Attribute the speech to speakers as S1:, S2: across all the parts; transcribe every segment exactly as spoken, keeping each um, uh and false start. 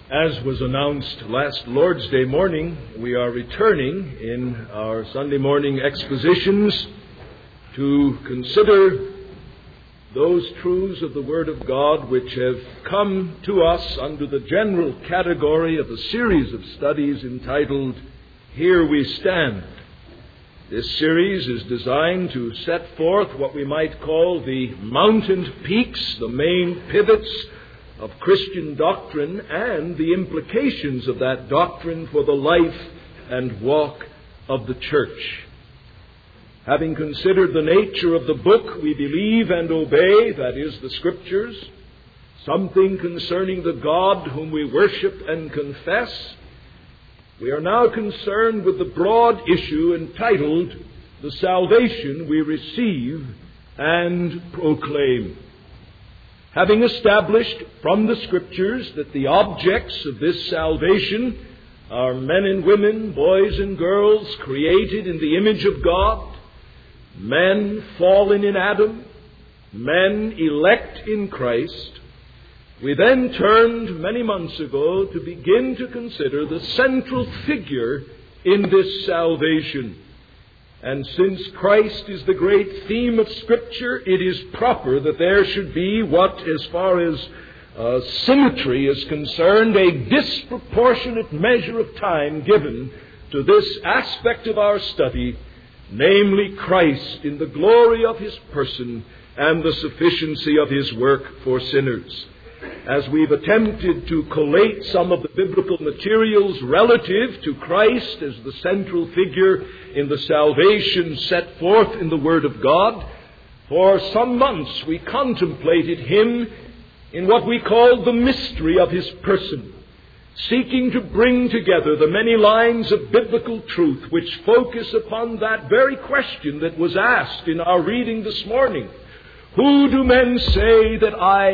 S1: As was announced last Lord's Day morning, we are returning in our Sunday morning expositions to consider those truths of the Word of God which have come to us under the general category of a series of studies entitled, Here We Stand. This series is designed to set forth what we might call the mountain peaks, the main pivots of Christian doctrine and the implications of that doctrine for the life and walk of the church. Having considered the nature of the book we believe and obey, that is, the Scriptures, something concerning the God whom we worship and confess, we are now concerned with the broad issue entitled, The Salvation We Receive and Proclaim. Having established from the Scriptures that the objects of this salvation are men and women, boys and girls, created in the image of God, men fallen in Adam, men elect in Christ, we then turned many months ago to begin to consider the central figure in this salvation. And since Christ is the great theme of Scripture, it is proper that there should be what, as far as uh, symmetry is concerned, a disproportionate measure of time given to this aspect of our study, namely Christ in the glory of His person and the sufficiency of His work for sinners. As we've attempted to collate some of the biblical materials relative to Christ as the central figure in the salvation set forth in the Word of God, for some months we contemplated Him in what we call the mystery of His person, seeking to bring together the many lines of biblical truth which focus upon that very question that was asked in our reading this morning. Who do men say that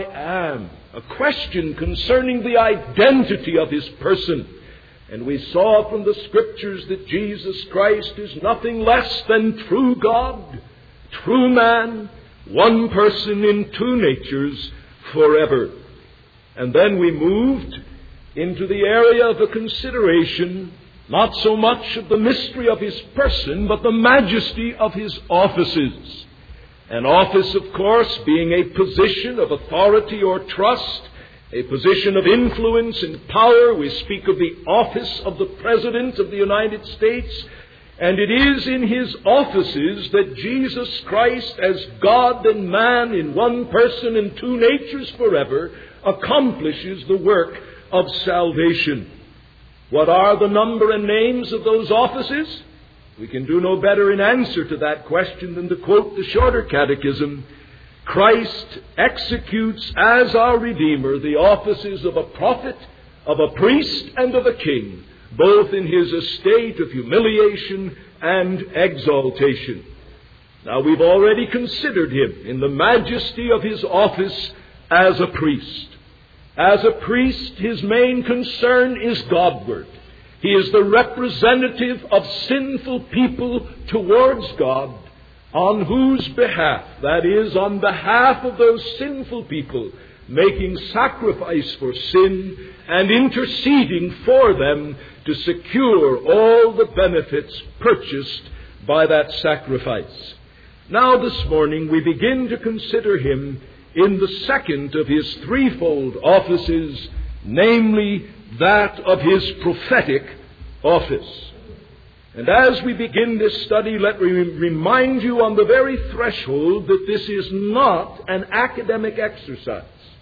S1: I am? A question concerning the identity of His person. And we saw from the Scriptures that Jesus Christ is nothing less than true God, true man, one person in two natures forever. And then we moved into the area of a consideration, not so much of the mystery of His person, but the majesty of His offices. An office, of course, being a position of authority or trust, a position of influence and power. We speak of the office of the President of the United States. And it is in His offices that Jesus Christ, as God and man in one person and two natures forever, accomplishes the work of salvation. What are the number and names of those offices? We can do no better in answer to that question than to quote the Shorter Catechism. Christ executes as our Redeemer the offices of a prophet, of a priest, and of a king, both in His estate of humiliation and exaltation. Now, we've already considered Him in the majesty of His office as a priest. As a priest, His main concern is Godward. He is the representative of sinful people towards God, on whose behalf, that is, on behalf of those sinful people, making sacrifice for sin and interceding for them to secure all the benefits purchased by that sacrifice. Now this morning we begin to consider Him in the second of His threefold offices, namely that of His prophetic office. And as we begin this study, let me remind you on the very threshold that this is not an academic exercise.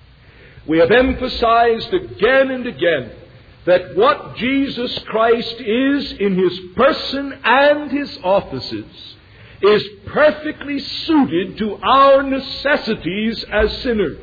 S1: We have emphasized again and again that what Jesus Christ is in His person and His offices is perfectly suited to our necessities as sinners.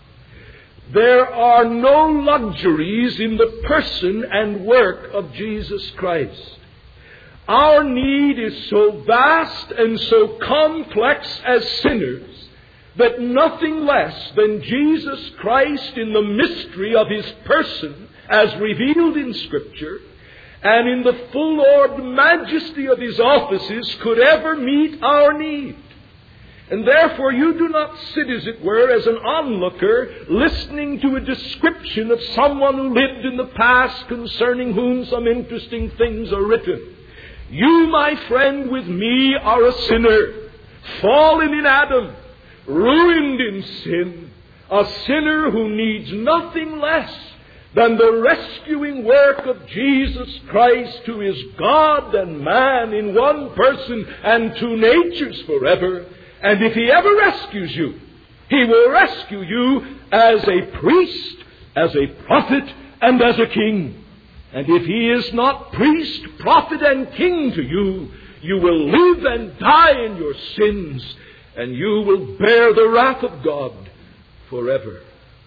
S1: There are no luxuries in the person and work of Jesus Christ. Our need is so vast and so complex as sinners that nothing less than Jesus Christ in the mystery of His person as revealed in Scripture and in the full-orbed majesty of His offices could ever meet our need. And therefore you do not sit, as it were, as an onlooker, listening to a description of someone who lived in the past concerning whom some interesting things are written. You, my friend, with me are a sinner, fallen in Adam, ruined in sin, a sinner who needs nothing less than the rescuing work of Jesus Christ, who is God and man in one person and two natures forever. And if he ever rescues you, he will rescue you as a priest, as a prophet, and as a king. And if he is not priest, prophet, and king to you, you will live and die in your sins, and you will bear the wrath of God forever.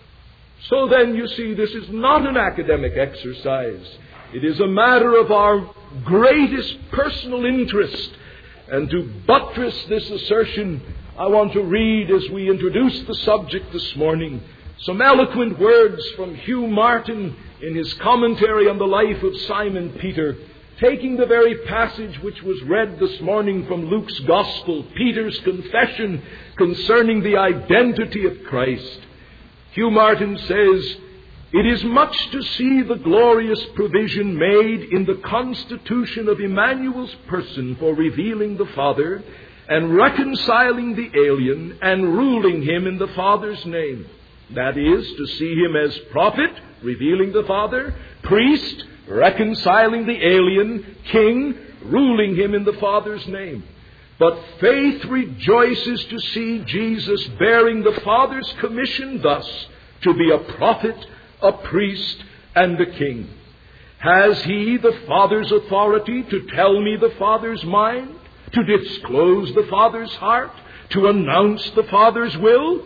S1: So then, you see, this is not an academic exercise. It is a matter of our greatest personal interest. And to buttress this assertion, I want to read, as we introduce the subject this morning, some eloquent words from Hugh Martin in his commentary on the life of Simon Peter, taking the very passage which was read this morning from Luke's Gospel, Peter's confession concerning the identity of Christ. Hugh Martin says, "It is much to see the glorious provision made in the constitution of Emmanuel's person for revealing the Father and reconciling the alien and ruling him in the Father's name. That is, to see him as prophet, revealing the Father, priest, reconciling the alien, king, ruling him in the Father's name. But faith rejoices to see Jesus bearing the Father's commission thus, to be a prophet, a priest, and a king. Has he the Father's authority to tell me the Father's mind, to disclose the Father's heart, to announce the Father's will?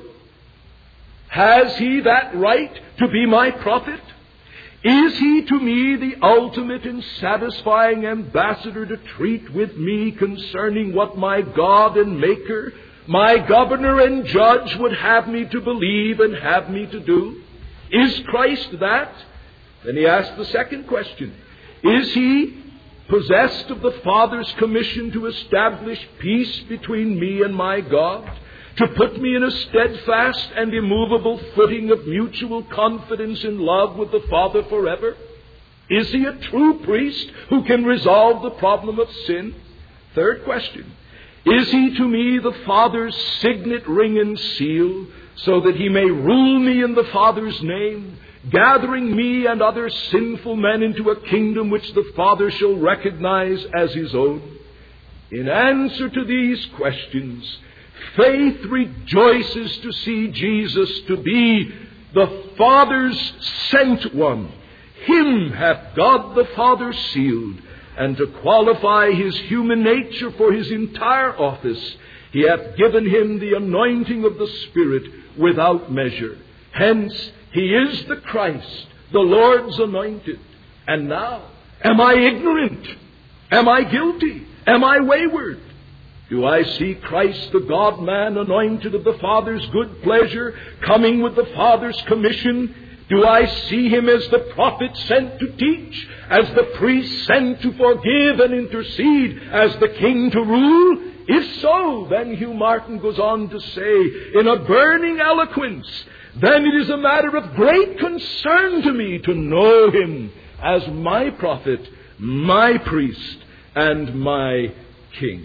S1: Has he that right to be my prophet? Is he to me the ultimate and satisfying ambassador to treat with me concerning what my God and Maker, my governor and judge would have me to believe and have me to do? Is Christ that? Then he asks the second question. Is he possessed of the Father's commission to establish peace between me and my God, to put me in a steadfast and immovable footing of mutual confidence in love with the Father forever? Is he a true priest who can resolve the problem of sin? Third question. Is he to me the Father's signet ring and seal, so that he may rule me in the Father's name, gathering me and other sinful men into a kingdom which the Father shall recognize as his own? In answer to these questions, faith rejoices to see Jesus to be the Father's sent one. Him hath God the Father sealed, and to qualify his human nature for his entire office, he hath given him the anointing of the Spirit without measure. Hence, he is the Christ, the Lord's anointed. And now, am I ignorant? Am I guilty? Am I wayward? Do I see Christ, the God-man, anointed of the Father's good pleasure, coming with the Father's commission? Do I see him as the prophet sent to teach, as the priest sent to forgive and intercede, as the king to rule? If so, then Hugh Martin goes on to say, in a burning eloquence, then it is a matter of great concern to me to know him as my prophet, my priest, and my king.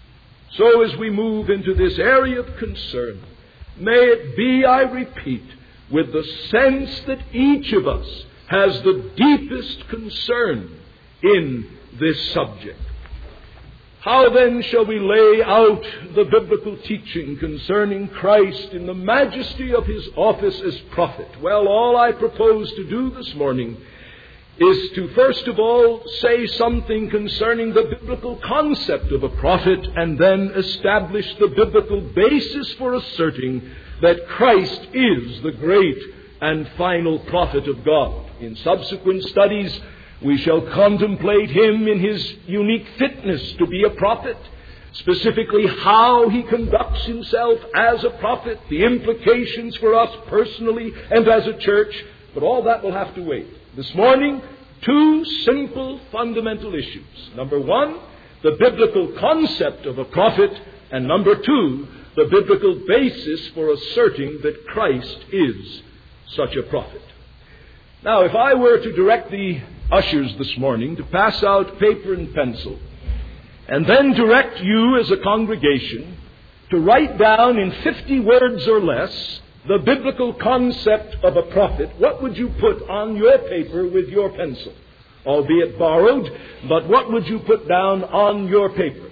S1: So as we move into this area of concern, may it be, I repeat, with the sense that each of us has the deepest concern in this subject. How then shall we lay out the biblical teaching concerning Christ in the majesty of his office as prophet? Well, all I propose to do this morning is to first of all say something concerning the biblical concept of a prophet, and then establish the biblical basis for asserting that Christ is the great and final prophet of God. In subsequent studies, we shall contemplate him in his unique fitness to be a prophet, specifically how he conducts himself as a prophet, the implications for us personally and as a church, but all that will have to wait. This morning, two simple fundamental issues. Number one, the biblical concept of a prophet, and number two, the biblical basis for asserting that Christ is such a prophet. Now, if I were to direct the ushers this morning to pass out paper and pencil, and then direct you as a congregation to write down in fifty words or less the biblical concept of a prophet, what would you put on your paper with your pencil? Albeit borrowed, but what would you put down on your paper?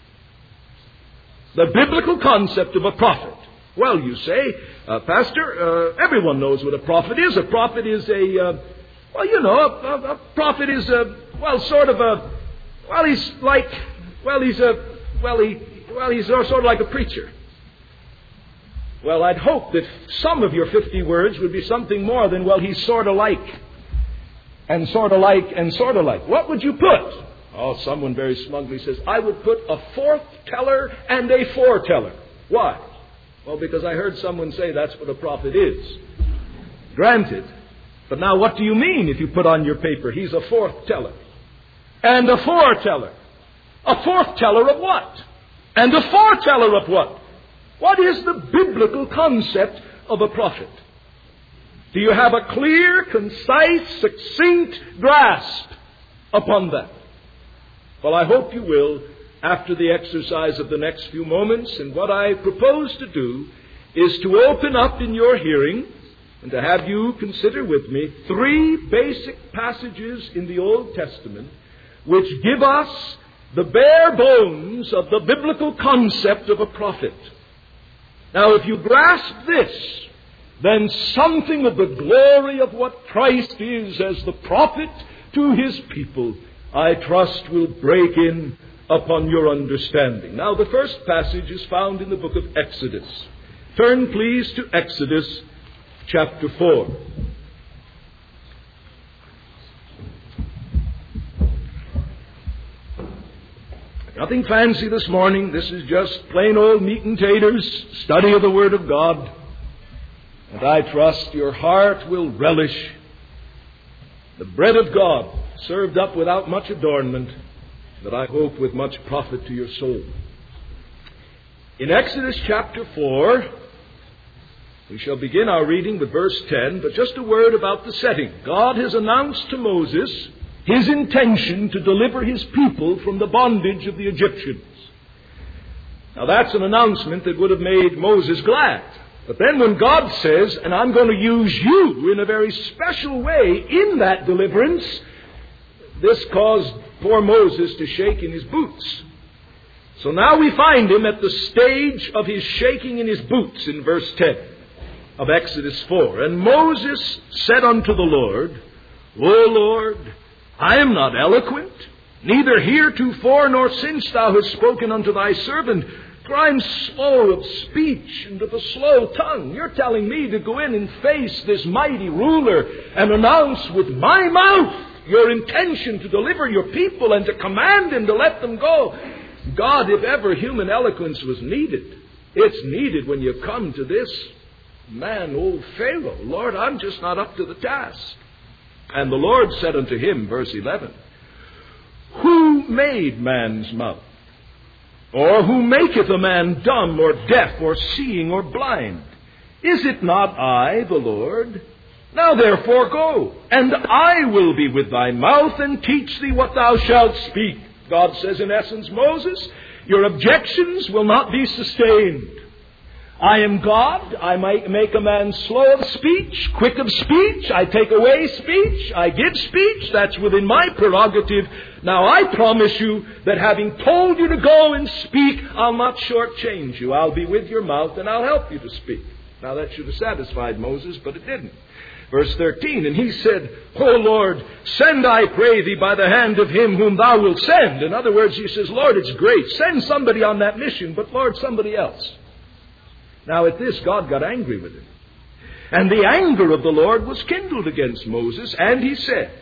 S1: The biblical concept of a prophet. Well, you say, uh, Pastor, uh, everyone knows what a prophet is. A prophet is a, uh, well, you know, a, a, a prophet is a, well, sort of a, well, he's like, well, he's a, well, he, well, he's sort of like a preacher. Well, I'd hope that some of your fifty words would be something more than, well, he's sort of like, and sort of like, and sort of like. What would you put? Oh, someone very smugly says, I would put a forth teller and a foreteller. Why? Well, because I heard someone say that's what a prophet is. Granted. But now what do you mean if you put on your paper, he's a forth teller and a foreteller? A forth teller of what? And a foreteller of what? What is the biblical concept of a prophet? Do you have a clear, concise, succinct grasp upon that? Well, I hope you will after the exercise of the next few moments. And what I propose to do is to open up in your hearing and to have you consider with me three basic passages in the Old Testament which give us the bare bones of the biblical concept of a prophet. Now, if you grasp this, then something of the glory of what Christ is as the prophet to his people, I trust, will break in upon your understanding. Now, the first passage is found in the book of Exodus. Turn, please, to Exodus chapter four. Nothing fancy this morning. This is just plain old meat and taters, study of the Word of God. And I trust your heart will relish the bread of God, served up without much adornment, but I hope with much profit to your soul. In Exodus chapter four, we shall begin our reading with verse ten, but just a word about the setting. God has announced to Moses his intention to deliver his people from the bondage of the Egyptians. Now that's an announcement that would have made Moses glad. But then when God says, and I'm going to use you in a very special way in that deliverance, this caused poor Moses to shake in his boots. So now we find him at the stage of his shaking in his boots in verse ten of Exodus four. And Moses said unto the Lord, O Lord, I am not eloquent, neither heretofore nor since thou hast spoken unto thy servant, for I am slow of speech and of a slow tongue. You're telling me to go in and face this mighty ruler and announce with my mouth your intention to deliver your people and to command him to let them go. God, if ever human eloquence was needed, it's needed when you come to this man, old Pharaoh. Lord, I'm just not up to the task. And the Lord said unto him, verse eleven, Who made man's mouth? Or who maketh a man dumb or deaf or seeing or blind? Is it not I, the Lord? Now therefore go, and I will be with thy mouth and teach thee what thou shalt speak. God says in essence, Moses, your objections will not be sustained. I am God. I might make a man slow of speech, quick of speech. I take away speech. I give speech. That's within my prerogative. Now I promise you that having told you to go and speak, I'll not shortchange you. I'll be with your mouth and I'll help you to speak. Now that should have satisfied Moses, but it didn't. Verse thirteen, and he said, O Lord, send, I pray thee, by the hand of him whom thou wilt send. In other words, he says, Lord, it's great. Send somebody on that mission, but Lord, somebody else. Now at this, God got angry with him. And the anger of the Lord was kindled against Moses, and he said,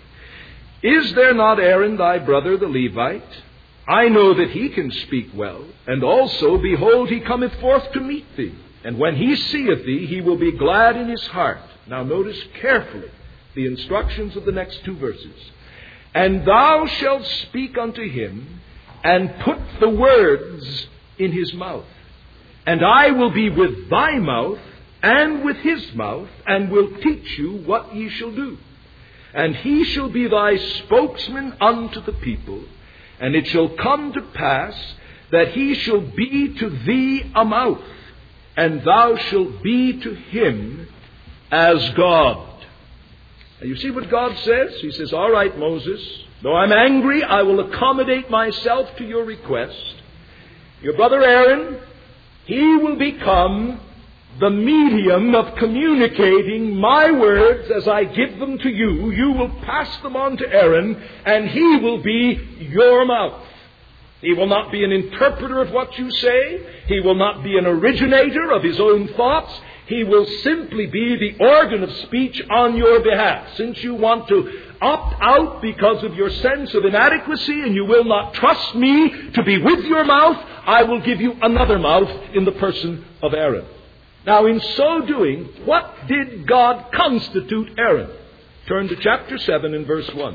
S1: Is there not Aaron thy brother the Levite? I know that he can speak well, and also, behold, he cometh forth to meet thee. And when he seeth thee, he will be glad in his heart. Now notice carefully the instructions of the next two verses. And thou shalt speak unto him, and put the words in his mouth. And I will be with thy mouth and with his mouth, and will teach you what ye shall do. And he shall be thy spokesman unto the people, and it shall come to pass that he shall be to thee a mouth, and thou shalt be to him as God. Now you see what God says? He says, all right, Moses, though I'm angry, I will accommodate myself to your request. Your brother Aaron, he will become the medium of communicating my words as I give them to you. You will pass them on to Aaron, and he will be your mouth. He will not be an interpreter of what you say. He will not be an originator of his own thoughts. He will simply be the organ of speech on your behalf. Since you want to opt out because of your sense of inadequacy and you will not trust me to be with your mouth, I will give you another mouth in the person of Aaron. Now, in so doing, what did God constitute Aaron? Turn to chapter seven and verse one.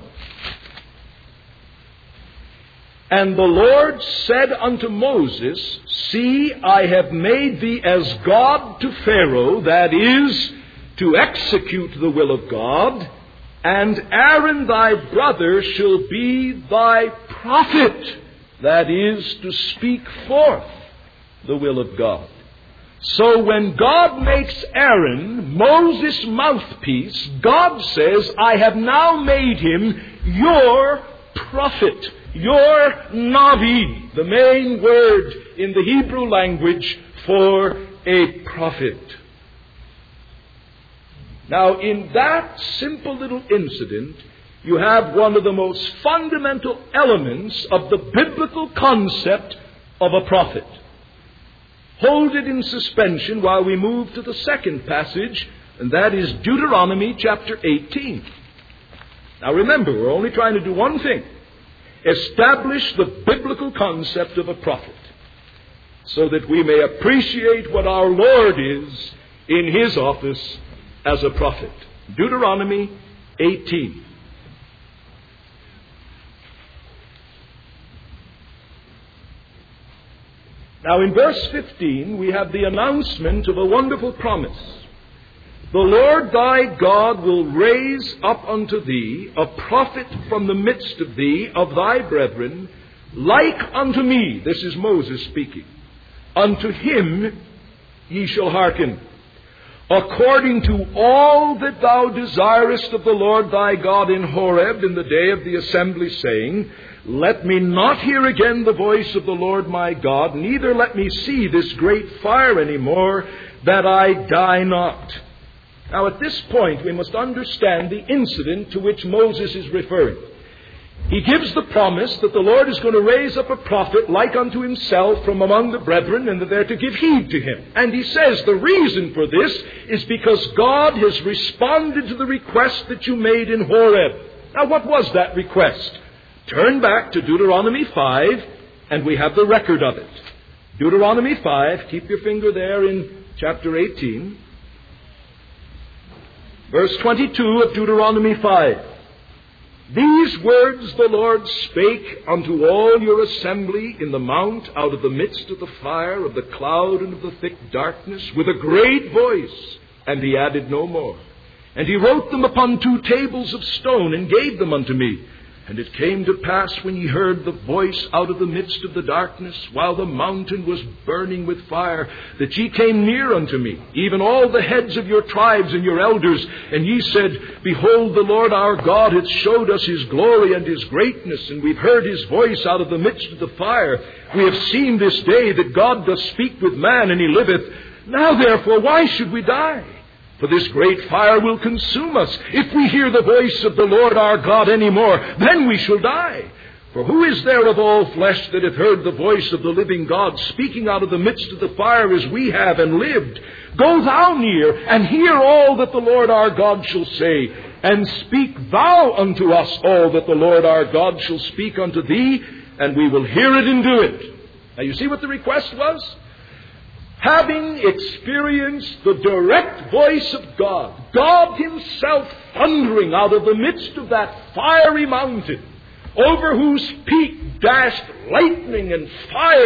S1: And the Lord said unto Moses, See, I have made thee as God to Pharaoh, that is, to execute the will of God, and Aaron thy brother shall be thy prophet, that is, to speak forth the will of God. So when God makes Aaron Moses' mouthpiece, God says, I have now made him your prophet, your Navi, the main word in the Hebrew language for a prophet. Now, in that simple little incident, you have one of the most fundamental elements of the biblical concept of a prophet. Hold it in suspension while we move to the second passage, and that is Deuteronomy chapter eighteen. Now remember, we're only trying to do one thing. Establish the biblical concept of a prophet, so that we may appreciate what our Lord is in his office as a prophet. Deuteronomy eighteen. Now in verse fifteen, we have the announcement of a wonderful promise. The Lord thy God will raise up unto thee a prophet from the midst of thee, of thy brethren, like unto me. This is Moses speaking. Unto him ye shall hearken, according to all that thou desirest of the Lord thy God in Horeb in the day of the assembly, saying, Let me not hear again the voice of the Lord my God, neither let me see this great fire any more, that I die not. Now at this point we must understand the incident to which Moses is referring. He gives the promise that the Lord is going to raise up a prophet like unto himself from among the brethren, and that they're to give heed to him. And he says the reason for this is because God has responded to the request that you made in Horeb. Now what was that request? Turn back to Deuteronomy five, and we have the record of it. Deuteronomy five, keep your finger there in chapter eighteen. Verse twenty-two of Deuteronomy five. These words the Lord spake unto all your assembly in the mount out of the midst of the fire, of the cloud, and of the thick darkness, with a great voice. And he added no more. And he wrote them upon two tables of stone, and gave them unto me. And it came to pass, when ye heard the voice out of the midst of the darkness, while the mountain was burning with fire, that ye came near unto me, even all the heads of your tribes and your elders, and ye said, Behold, the Lord our God hath showed us his glory and his greatness, and we've heard his voice out of the midst of the fire. We have seen this day that God doth speak with man, and he liveth. Now therefore, why should we die? For this great fire will consume us. If we hear the voice of the Lord our God any more, then we shall die. For who is there of all flesh that hath heard the voice of the living God speaking out of the midst of the fire as we have, and lived? Go thou near, and hear all that the Lord our God shall say, and speak thou unto us all that the Lord our God shall speak unto thee, and we will hear it and do it. Now you see what the request was? Having experienced the direct voice of God, God himself thundering out of the midst of that fiery mountain, over whose peak dashed lightning and fire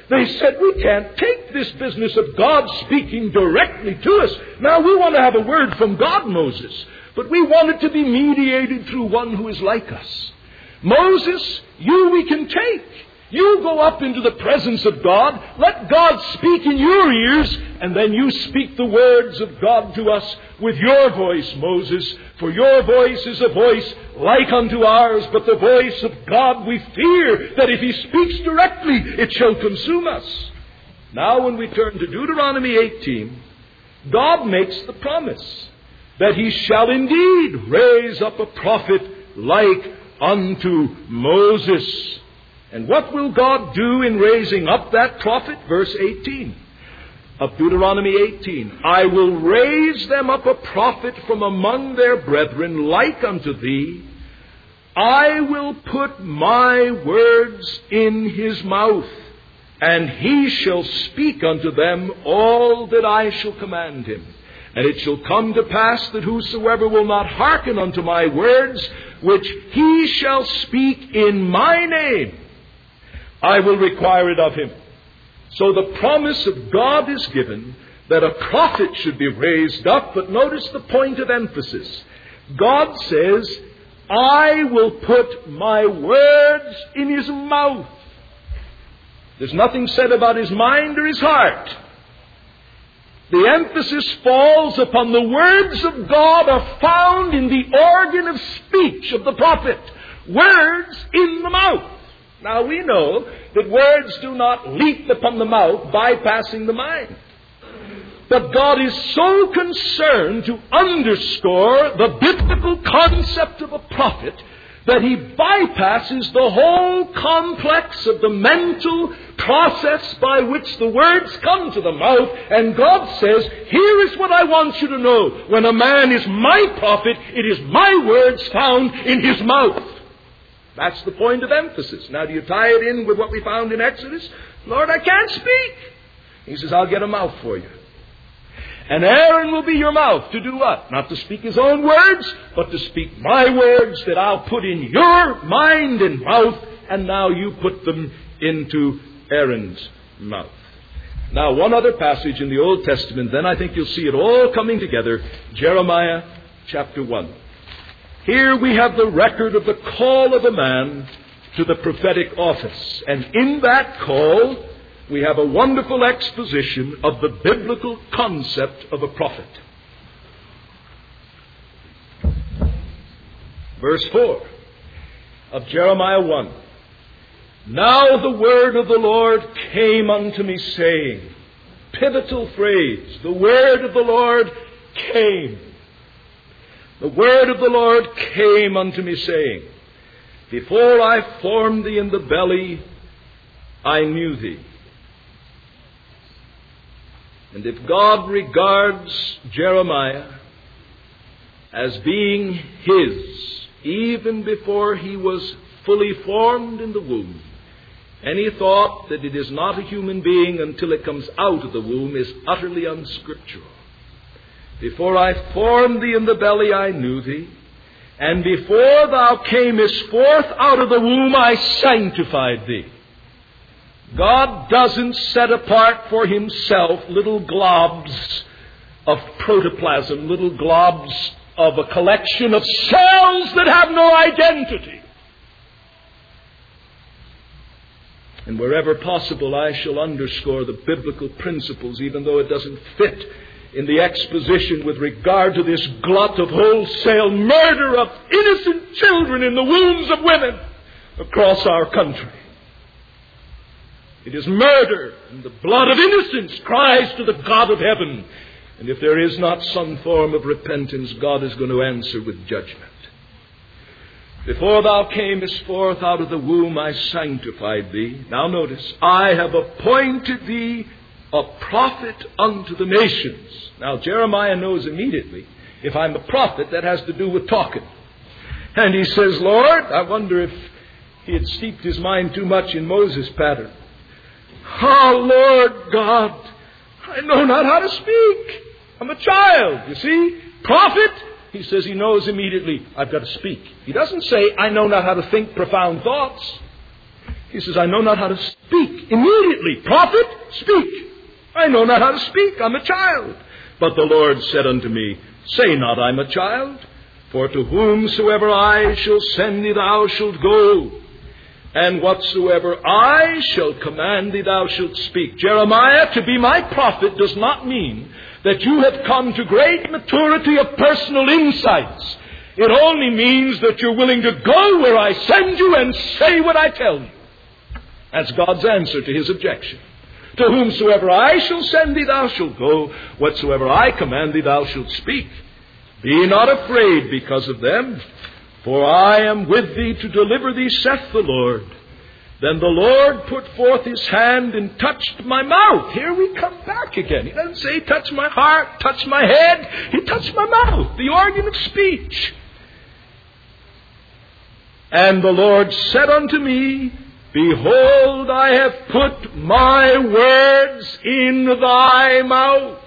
S1: They said, we can't take this business of God speaking directly to us. Now, we want to have a word from God, Moses, but we want it to be mediated through one who is like us. Moses, you we can take. You go up into the presence of God. Let God speak in your ears, and then you speak the words of God to us with your voice, Moses. For your voice is a voice like unto ours, but the voice of God we fear, that if he speaks directly, it shall consume us. Now when we turn to Deuteronomy eighteen, God makes the promise that he shall indeed raise up a prophet like unto Moses. And what will God do in raising up that prophet? Verse eighteen of Deuteronomy eighteen. I will raise them up a prophet from among their brethren like unto thee. I will put my words in his mouth, and he shall speak unto them all that I shall command him. And it shall come to pass that whosoever will not hearken unto my words, which he shall speak in my name, I will require it of him. So the promise of God is given that a prophet should be raised up. But notice the point of emphasis. God says, I will put my words in his mouth. There's nothing said about his mind or his heart. The emphasis falls upon the words of God are found in the organ of speech of the prophet. Words in the mouth. Now we know that words do not leap upon the mouth, bypassing the mind. But God is so concerned to underscore the biblical concept of a prophet that he bypasses the whole complex of the mental process by which the words come to the mouth. And God says, here is what I want you to know. When a man is my prophet, it is my words found in his mouth. That's the point of emphasis. Now, do you tie it in with what we found in Exodus? Lord, I can't speak. He says, I'll get a mouth for you. And Aaron will be your mouth to do what? Not to speak his own words, but to speak my words that I'll put in your mind and mouth, and now you put them into Aaron's mouth. Now, one other passage in the Old Testament, then I think you'll see it all coming together. Jeremiah chapter one. Here we have the record of the call of a man to the prophetic office. And in that call, we have a wonderful exposition of the biblical concept of a prophet. Verse four of Jeremiah one. Now the word of the Lord came unto me, saying, pivotal phrase, the word of the Lord came. The word of the Lord came unto me, saying, before I formed thee in the belly, I knew thee. And if God regards Jeremiah as being his, even before he was fully formed in the womb, any thought that it is not a human being until it comes out of the womb is utterly unscriptural. Before I formed thee in the belly, I knew thee. And before thou camest forth out of the womb, I sanctified thee. God doesn't set apart for himself little globs of protoplasm, little globs of a collection of cells that have no identity. And wherever possible, I shall underscore the biblical principles, even though it doesn't fit in the exposition with regard to this glut of wholesale murder of innocent children in the wombs of women across our country. It is murder, and the blood of innocence cries to the God of heaven. And if there is not some form of repentance, God is going to answer with judgment. Before thou camest forth out of the womb, I sanctified thee. Now notice, I have appointed thee a prophet unto the nations. Now Jeremiah knows immediately, if I'm a prophet, that has to do with talking. And he says, Lord, I wonder if he had steeped his mind too much in Moses' pattern. Oh, Lord God, I know not how to speak. I'm a child, you see. Prophet, he says he knows immediately, I've got to speak. He doesn't say, I know not how to think profound thoughts. He says, I know not how to speak. Immediately, prophet, speak. I know not how to speak. I'm a child. But the Lord said unto me, say not, I'm a child. For to whomsoever I shall send thee, thou shalt go. And whatsoever I shall command thee, thou shalt speak. Jeremiah, to be my prophet does not mean that you have come to great maturity of personal insights. It only means that you're willing to go where I send you and say what I tell you. That's God's answer to his objection. To whomsoever I shall send thee, thou shalt go. Whatsoever I command thee, thou shalt speak. Be not afraid because of them, for I am with thee to deliver thee, saith the Lord. Then the Lord put forth his hand and touched my mouth. Here we come back again. He doesn't say touch my heart, touch my head. He touched my mouth, the organ of speech. And the Lord said unto me, behold, I have put my words in thy mouth.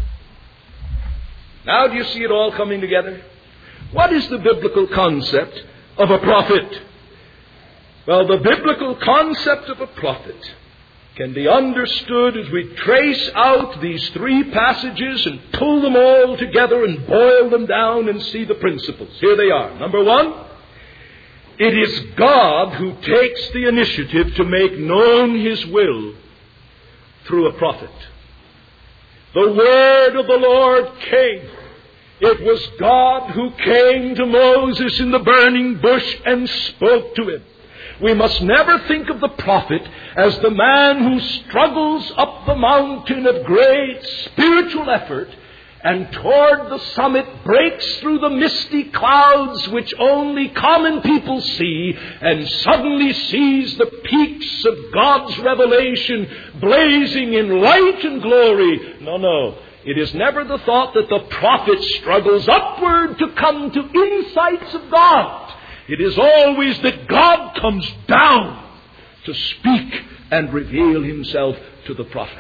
S1: Now do you see it all coming together? What is the biblical concept of a prophet? Well, the biblical concept of a prophet can be understood as we trace out these three passages and pull them all together and boil them down and see the principles. Here they are. Number one, it is God who takes the initiative to make known his will through a prophet. The word of the Lord came. It was God who came to Moses in the burning bush and spoke to him. We must never think of the prophet as the man who struggles up the mountain of great spiritual effort and toward the summit breaks through the misty clouds which only common people see and suddenly sees the peaks of God's revelation blazing in light and glory. No, no. It is never the thought that the prophet struggles upward to come to insights of God. It is always that God comes down to speak and reveal himself to the prophet.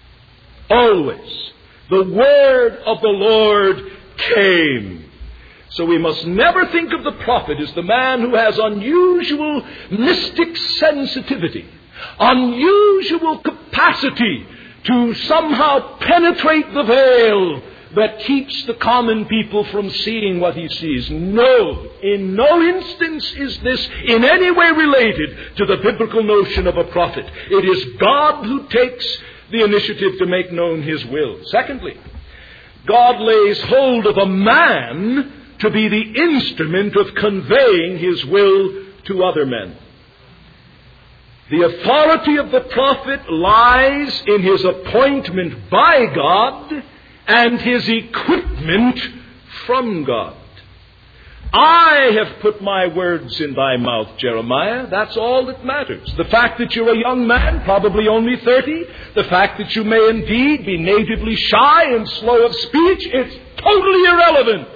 S1: Always. The word of the Lord came. So we must never think of the prophet as the man who has unusual mystic sensitivity, unusual capacity to somehow penetrate the veil that keeps the common people from seeing what he sees. No, in no instance is this in any way related to the biblical notion of a prophet. It is God who takes the initiative to make known his will. Secondly, God lays hold of a man to be the instrument of conveying his will to other men. The authority of the prophet lies in his appointment by God and his equipment from God. I have put my words in thy mouth, Jeremiah. That's all that matters. The fact that you're a young man, probably only thirty, the fact that you may indeed be natively shy and slow of speech, it's totally irrelevant.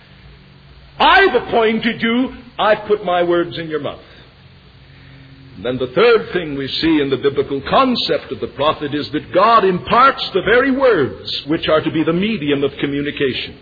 S1: I've appointed you. I've put my words in your mouth. And then the third thing we see in the biblical concept of the prophet is that God imparts the very words which are to be the medium of communication.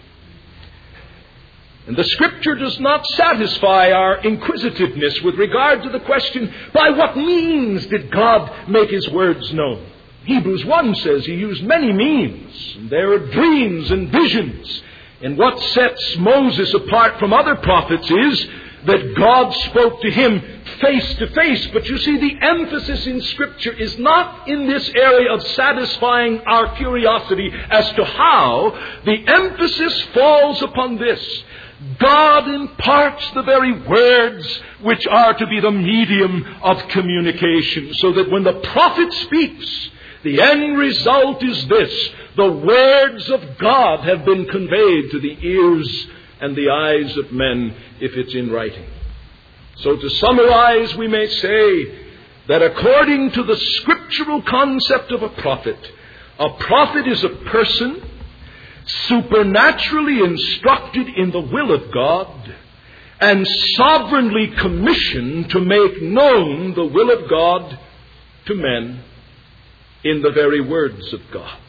S1: And the Scripture does not satisfy our inquisitiveness with regard to the question, by what means did God make his words known? Hebrews one says he used many means. And there are dreams and visions. And what sets Moses apart from other prophets is that God spoke to him face to face. But you see, the emphasis in Scripture is not in this area of satisfying our curiosity as to how. The emphasis falls upon this. God imparts the very words which are to be the medium of communication, so that when the prophet speaks, the end result is this: the words of God have been conveyed to the ears and the eyes of men, if it's in writing. So to summarize, we may say that according to the scriptural concept of a prophet, a prophet is a person supernaturally instructed in the will of God and sovereignly commissioned to make known the will of God to men in the very words of God.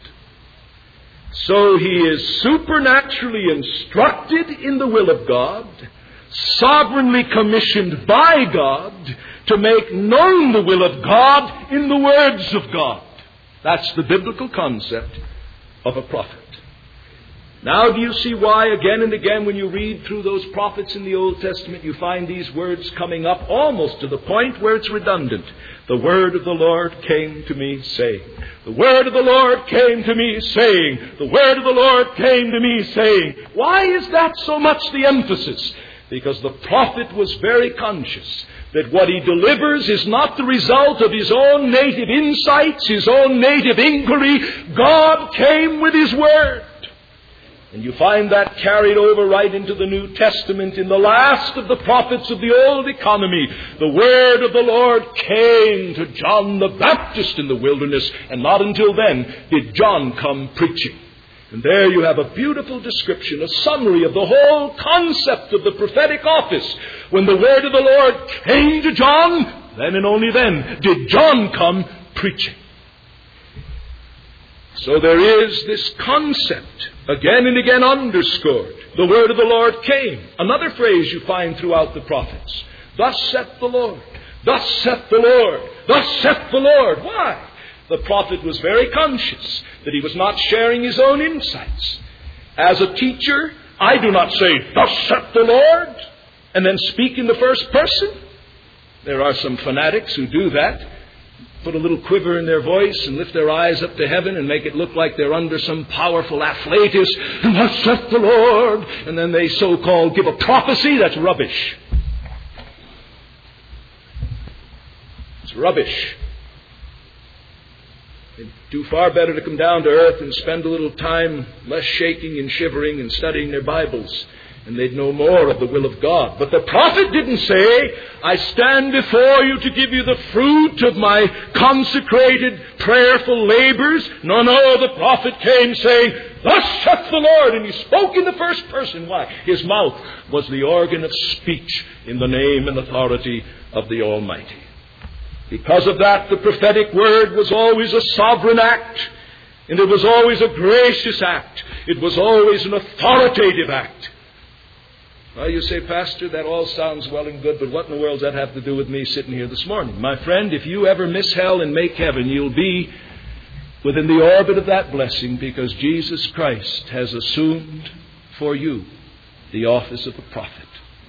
S1: So he is supernaturally instructed in the will of God, sovereignly commissioned by God to make known the will of God in the words of God. That's the biblical concept of a prophet. Now, do you see why again and again when you read through those prophets in the Old Testament, you find these words coming up almost to the point where it's redundant? The word of the Lord came to me saying. The word of the Lord came to me saying. The word of the Lord came to me saying. Why is that so much the emphasis? Because the prophet was very conscious that what he delivers is not the result of his own native insights, his own native inquiry. God came with his word. And you find that carried over right into the New Testament in the last of the prophets of the Old Economy. The word of the Lord came to John the Baptist in the wilderness, and not until then did John come preaching. And there you have a beautiful description, a summary of the whole concept of the prophetic office. When the word of the Lord came to John, then and only then did John come preaching. So there is this concept, again and again underscored. The word of the Lord came. Another phrase you find throughout the prophets. Thus saith the Lord. Thus saith the Lord. Thus saith the Lord. Why? The prophet was very conscious that he was not sharing his own insights. As a teacher, I do not say, Thus saith the Lord, and then speak in the first person. There are some fanatics who do that. Put a little quiver in their voice and lift their eyes up to heaven and make it look like they're under some powerful afflatus. And thus saith the Lord. And then they so-called give a prophecy. That's rubbish. It's rubbish. They'd do far better to come down to earth and spend a little time less shaking and shivering and studying their Bibles. And they'd know more of the will of God. But the prophet didn't say, I stand before you to give you the fruit of my consecrated, prayerful labors. No, no, the prophet came saying, Thus saith the Lord. And he spoke in the first person. Why? His mouth was the organ of speech in the name and authority of the Almighty. Because of that, the prophetic word was always a sovereign act. And it was always a gracious act. It was always an authoritative act. Well, you say, Pastor, that all sounds well and good, but what in the world does that have to do with me sitting here this morning? My friend, if you ever miss hell and make heaven, you'll be within the orbit of that blessing, because Jesus Christ has assumed for you the office of a prophet.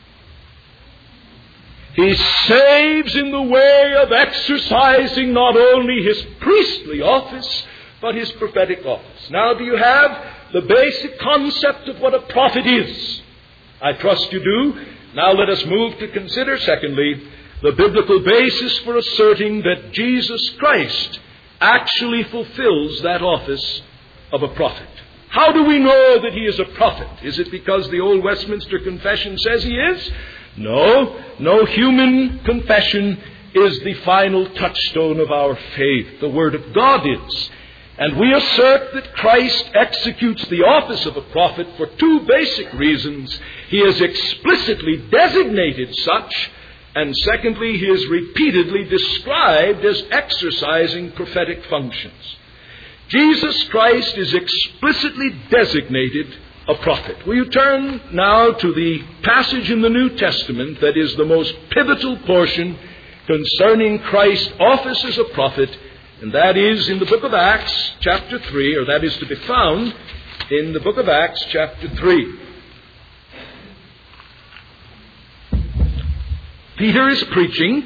S1: He saves in the way of exercising not only his priestly office, but his prophetic office. Now, do you have the basic concept of what a prophet is? I trust you do. Now let us move to consider, secondly, the biblical basis for asserting that Jesus Christ actually fulfills that office of a prophet. How do we know that he is a prophet? Is it because the Old Westminster Confession says he is? No. No human confession is the final touchstone of our faith. The Word of God is. And we assert that Christ executes the office of a prophet for two basic reasons. He is explicitly designated such, and secondly, he is repeatedly described as exercising prophetic functions. Jesus Christ is explicitly designated a prophet. Will you turn now to the passage in the New Testament that is the most pivotal portion concerning Christ's office as a prophet, and that is in the book of Acts, chapter three, or that is to be found in the book of Acts, chapter three. Peter is preaching,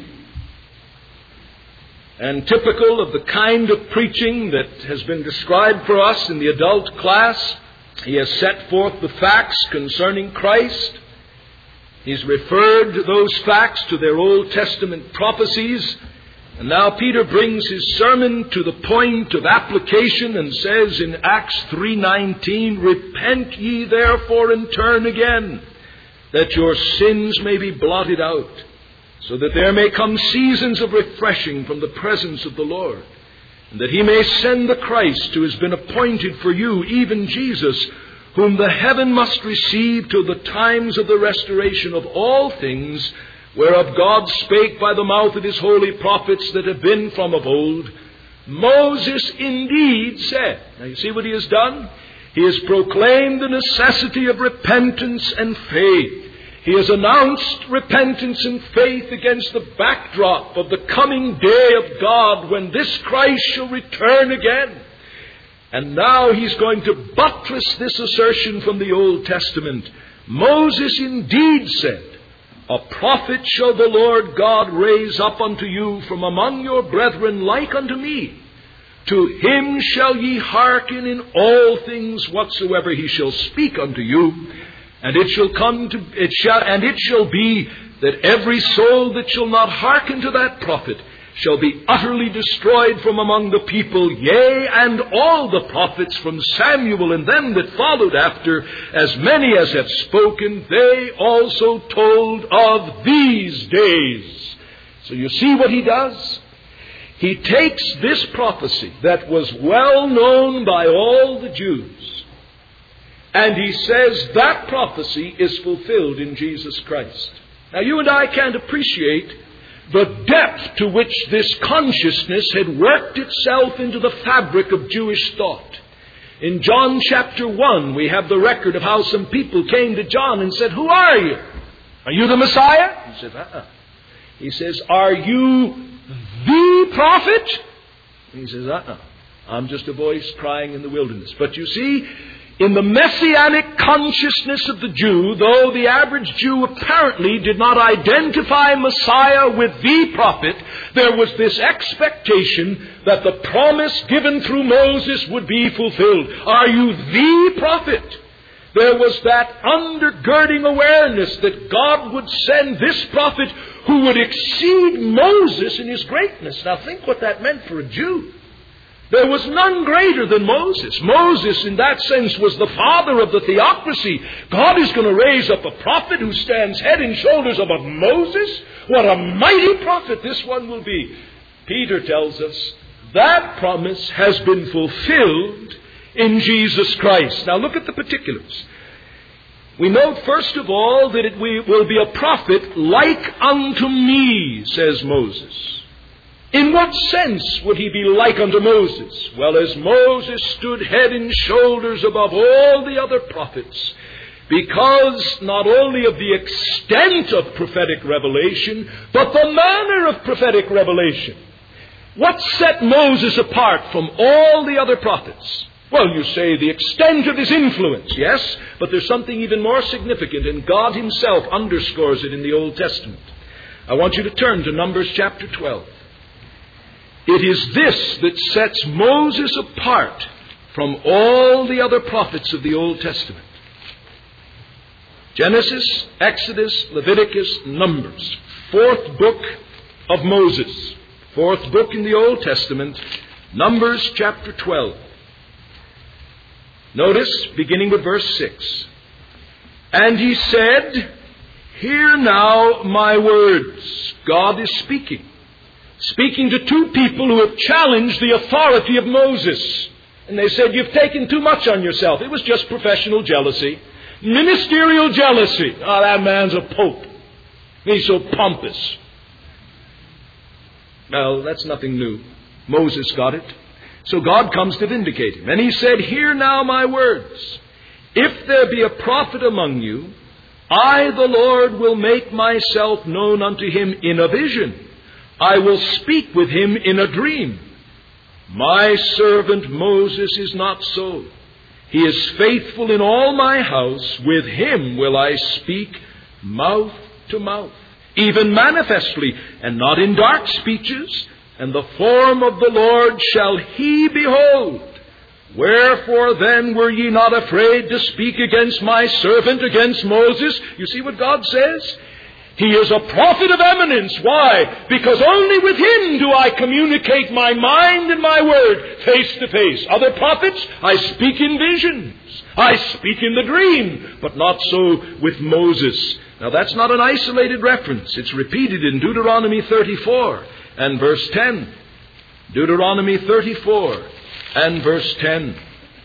S1: and typical of the kind of preaching that has been described for us in the adult class, he has set forth the facts concerning Christ. He's referred those facts to their Old Testament prophecies. And now Peter brings his sermon to the point of application and says in Acts three nineteen, Repent ye therefore and turn again, that your sins may be blotted out, so that there may come seasons of refreshing from the presence of the Lord, and that he may send the Christ who has been appointed for you, even Jesus, whom the heaven must receive till the times of the restoration of all things, whereof God spake by the mouth of his holy prophets that have been from of old. Moses indeed said. Now you see what he has done? He has proclaimed the necessity of repentance and faith. He has announced repentance and faith against the backdrop of the coming day of God when this Christ shall return again. And now he's going to buttress this assertion from the Old Testament. Moses indeed said, "A prophet shall the Lord God raise up unto you from among your brethren like unto me. To him shall ye hearken in all things whatsoever he shall speak unto you. And it shall come to it shall and it shall be that every soul that shall not hearken to that prophet shall be utterly destroyed from among the people. Yea, and all the prophets from Samuel and them that followed after, as many as have spoken, they also told of these days." So you see what he does? He takes this prophecy that was well known by all the Jews, and he says that prophecy is fulfilled in Jesus Christ. Now, you and I can't appreciate the depth to which this consciousness had worked itself into the fabric of Jewish thought. In John chapter one, we have the record of how some people came to John and said, "Who are you? Are you the Messiah?" He said, uh-uh. He says, "Are you the prophet?" And he says, uh-uh. "I'm just a voice crying in the wilderness." But you see, in the messianic consciousness of the Jew, though the average Jew apparently did not identify Messiah with the prophet, there was this expectation that the promise given through Moses would be fulfilled. Are you the prophet? There was that undergirding awareness that God would send this prophet who would exceed Moses in his greatness. Now think what that meant for a Jew. There was none greater than Moses. Moses, in that sense, was the father of the theocracy. God is going to raise up a prophet who stands head and shoulders above Moses. What a mighty prophet this one will be. Peter tells us that promise has been fulfilled in Jesus Christ. Now look at the particulars. We note, first of all, that it will be a prophet like unto me, says Moses. In what sense would he be like unto Moses? Well, as Moses stood head and shoulders above all the other prophets, because not only of the extent of prophetic revelation, but the manner of prophetic revelation. What set Moses apart from all the other prophets? Well, you say the extent of his influence, yes, but there's something even more significant, and God himself underscores it in the Old Testament. I want you to turn to Numbers chapter twelve. It is this that sets Moses apart from all the other prophets of the Old Testament. Genesis, Exodus, Leviticus, Numbers. Fourth book of Moses. Fourth book in the Old Testament. Numbers chapter twelve. Notice, beginning with verse six. "And he said, Hear now my words." God is speaking. Speaking to two people who have challenged the authority of Moses. And they said, "You've taken too much on yourself." It was just professional jealousy. Ministerial jealousy. Oh, that man's a pope. He's so pompous. Well, that's nothing new. Moses got it. So God comes to vindicate him. And he said, "Hear now my words. If there be a prophet among you, I, the Lord, will make myself known unto him in a vision. I will speak with him in a dream. My servant Moses is not so. He is faithful in all my house. With him will I speak mouth to mouth, even manifestly, and not in dark speeches. And the form of the Lord shall he behold. Wherefore then were ye not afraid to speak against my servant, against Moses?" You see what God says? He is a prophet of eminence. Why? Because only with him do I communicate my mind and my word face to face. Other prophets, I speak in visions. I speak in the dream, but not so with Moses. Now that's not an isolated reference. It's repeated in Deuteronomy thirty-four and verse ten. Deuteronomy thirty-four and verse ten.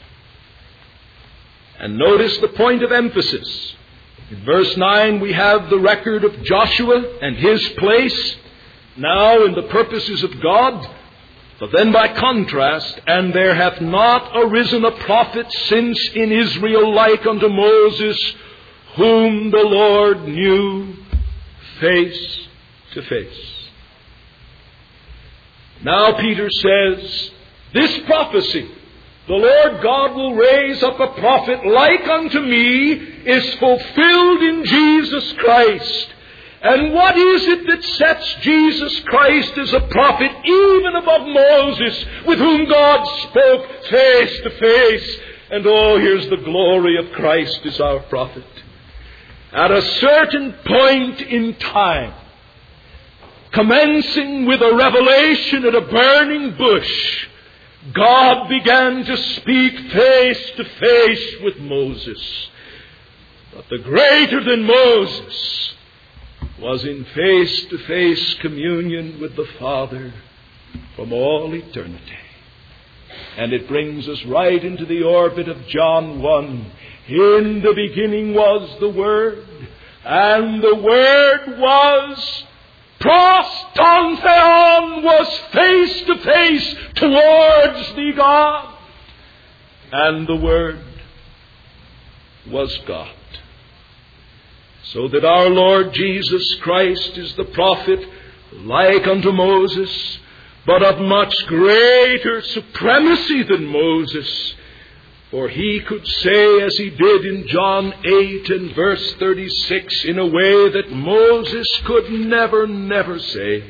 S1: And notice the point of emphasis. In verse nine, we have the record of Joshua and his place now in the purposes of God. But then by contrast, "And there hath not arisen a prophet since in Israel like unto Moses, whom the Lord knew face to face. Now Peter says, this prophecy, the Lord God will raise up a prophet like unto me, is fulfilled in Jesus Christ. And what is it that sets Jesus Christ as a prophet even above Moses, with whom God spoke face to face? And oh, here's the glory of Christ as our prophet. At a certain point in time, commencing with a revelation at a burning bush, God began to speak face to face with Moses. But the greater than Moses was in face-to-face communion with the Father from all eternity. And it brings us right into the orbit of John one. In the beginning was the Word, and the Word was proston theon, was face to face towards thee, God. And the Word was God. So that our Lord Jesus Christ is the prophet like unto Moses, but of much greater supremacy than Moses. For he could say, as he did in John eight and verse thirty-six, in a way that Moses could never, never say.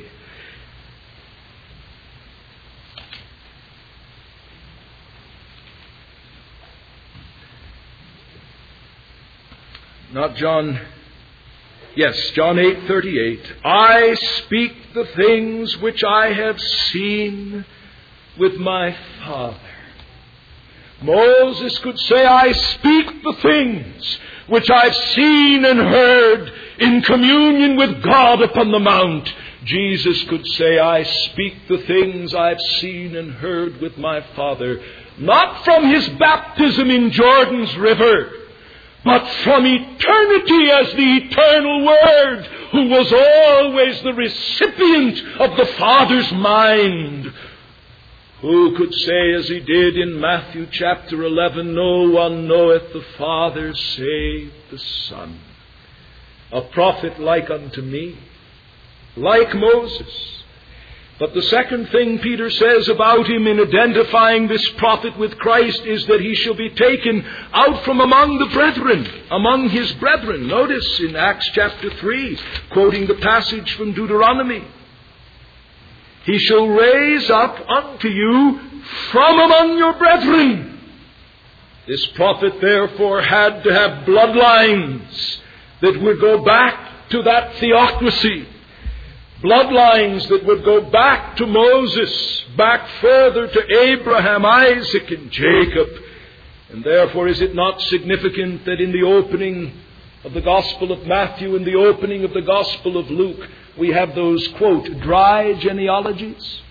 S1: Not John, yes, John eight thirty-eight. I speak the things which I have seen with my Father. Moses could say, I speak the things which I've seen and heard in communion with God upon the mount. Jesus could say, I speak the things I've seen and heard with my Father, not from his baptism in Jordan's river, but from eternity as the eternal Word, who was always the recipient of the Father's mind. Who could say, as he did in Matthew chapter eleven, no one knoweth the Father save the Son. A prophet like unto me, like Moses. But the second thing Peter says about him in identifying this prophet with Christ is that he shall be taken out from among the brethren, among his brethren. Notice in Acts chapter three, quoting the passage from Deuteronomy. He shall raise up unto you from among your brethren. This prophet therefore had to have bloodlines that would go back to that theocracy. Bloodlines that would go back to Moses, back further to Abraham, Isaac, and Jacob. And therefore is it not significant that in the opening of the Gospel of Matthew and the opening of the Gospel of Luke, we have those, quote, dry genealogies?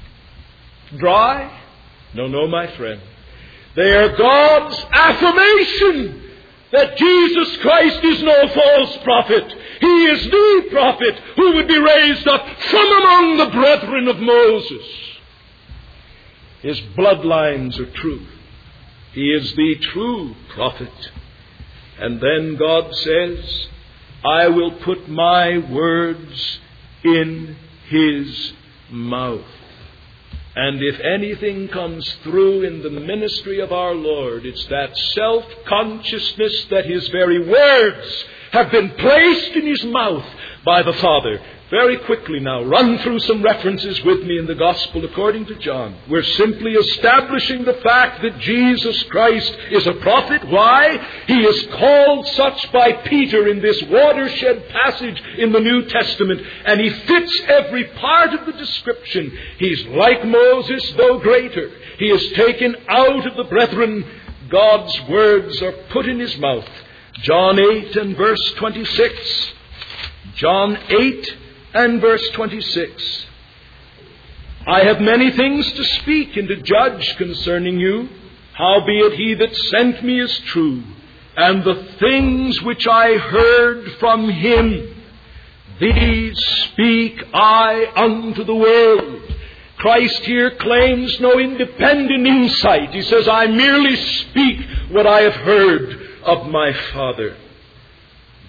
S1: Dry? No, no, my friend. They are God's affirmation that Jesus Christ is no false prophet. He is the prophet who would be raised up from among the brethren of Moses. His bloodlines are true. He is the true prophet. And then God says, I will put my words in his mouth. And if anything comes through in the ministry of our Lord, it's that self-consciousness that his very words have been placed in his mouth by the Father. Very quickly now, run through some references with me in the Gospel according to John. We're simply establishing the fact that Jesus Christ is a prophet. Why? He is called such by Peter in this watershed passage in the New Testament, and he fits every part of the description. He's like Moses, though greater. He is taken out of the brethren. God's words are put in his mouth. John eight and verse twenty-six. John eight and verse twenty-six. I have many things to speak and to judge concerning you. Howbeit he that sent me is true, and the things which I heard from him, these speak I unto the world. Christ here claims no independent insight. He says, I merely speak what I have heard of my Father.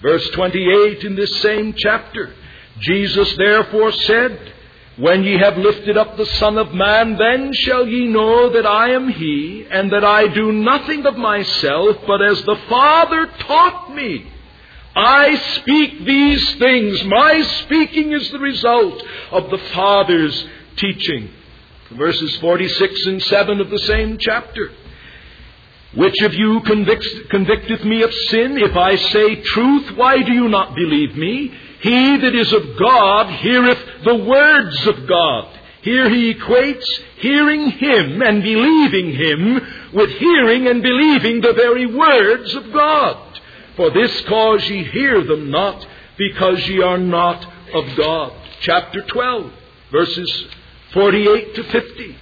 S1: Verse twenty-eight in this same chapter, Jesus therefore said, When ye have lifted up the Son of Man, then shall ye know that I am He, and that I do nothing of myself, but as the Father taught me. I speak these things. My speaking is the result of the Father's teaching. Verses forty-six and seven of the same chapter. Which of you convicts, convicteth me of sin? If I say truth, why do you not believe me? He that is of God heareth the words of God. Here he equates hearing Him and believing Him with hearing and believing the very words of God. For this cause ye hear them not, because ye are not of God. Chapter twelve, verses forty-eight to fifty.